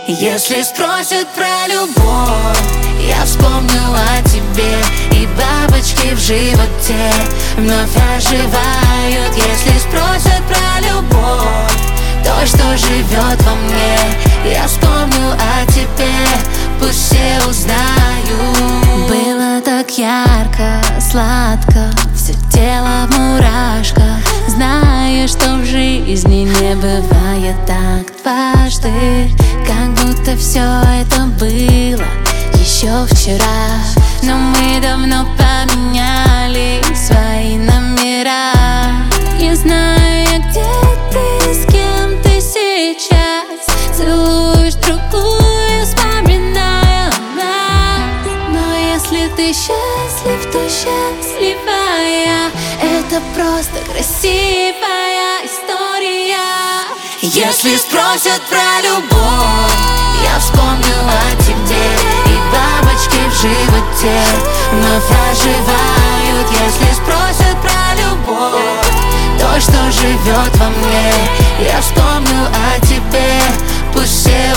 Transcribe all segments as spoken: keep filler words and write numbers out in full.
Если спросят про любовь, я вспомню о тебе, и бабочки в животе вновь оживают. Если спросят про любовь, то, что живет во мне, я вспомню о тебе, пусть все узнают. Было так ярко, сладко, все тело в мурашках. Знаешь, что в жизни не бывает так дважды, как будто все это было еще вчера. Но мы давно поменяли свои номера. Я знаю, я где ты, с кем ты сейчас целуешь другую, вспоминая нас. Но если ты счастлив, то счастливая. Это просто красивая история. Если спросят про любовь, я вспомню о тебе, и бабочки в животе вновь оживают. Если спросят про любовь, то, что живет во мне, я вспомню о тебе, пусть все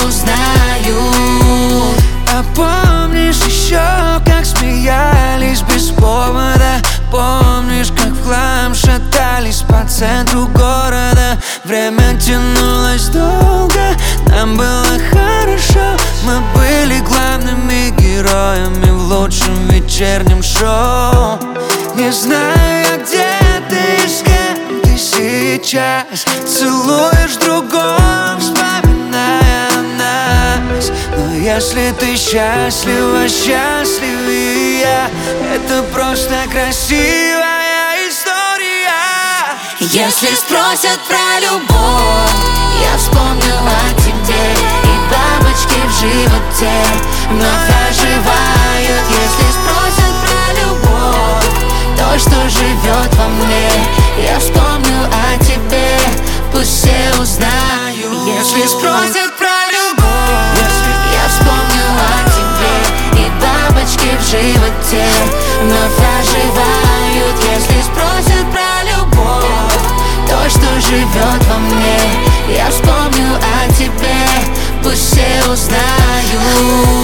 узнают. А помнишь еще, как смеялись без повода? Помнишь, как в хлам шатались по центру города? Время тянулось долго, нам было хорошо. Мы были главными героями в лучшем вечернем шоу. Не знаю я, где ты, с кем ты сейчас целуешь другого, вспоминая нас. Но если ты счастлива, счастливее я, это просто красивая история. Если спросят про любовь, я вспомню о тебе, и бабочки в животе вновь оживают. Если спросят про любовь, то, что живет во мне, я вспомню о тебе, пусть все узнают. Если спросят про любовь, я вспомню о тебе, и бабочки в животе вновь оживают. Если спросят про любовь, то, что живет во мне, я вспомню о тебе, пусть все узнают.